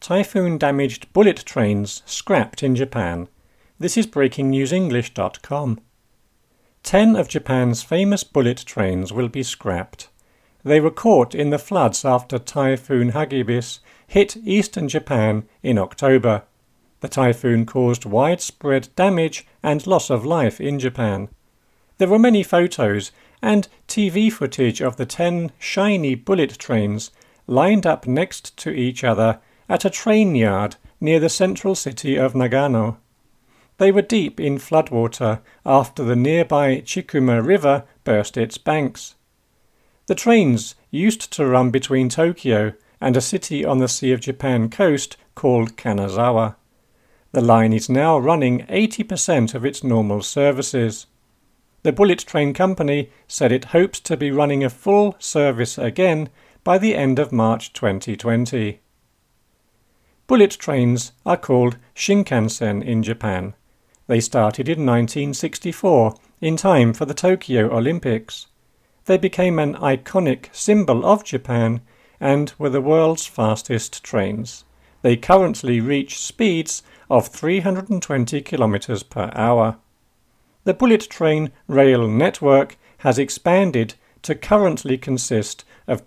Typhoon-damaged bullet trains scrapped in Japan. This is breakingnewsenglish.com. 10 of Japan's famous bullet trains will be scrapped. They were caught in the floods after Typhoon Hagibis hit eastern Japan in October. The typhoon caused widespread damage and loss of life in Japan. There were many photos and TV footage of the 10 shiny bullet trains lined up next to each other at a train yard near the central city of Nagano. They were deep in floodwater after the nearby Chikuma River burst its banks. The trains used to run between Tokyo and a city on the Sea of Japan coast called Kanazawa. The line is now running 80% of its normal services. The Bullet Train Company said it hopes to be running a full service again by the end of March 2020. Bullet trains are called Shinkansen in Japan. They started in 1964, in time for the Tokyo Olympics. They became an iconic symbol of Japan and were the world's fastest trains. They currently reach speeds of 320 kilometers per hour. The bullet train rail network has expanded to currently consist of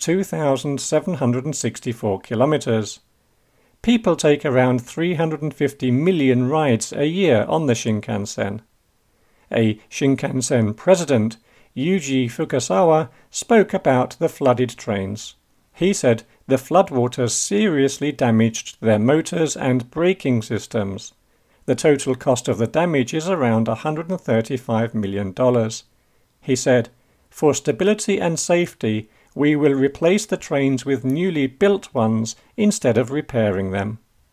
2,764 kilometers. People take around 350 million rides a year on the Shinkansen. A Shinkansen president, Yuji Fukasawa, spoke about the flooded trains. He said the floodwaters seriously damaged their motors and braking systems. The total cost of the damage is around $135 million. He said, "For stability and safety, we will replace the trains with newly built ones instead of repairing them."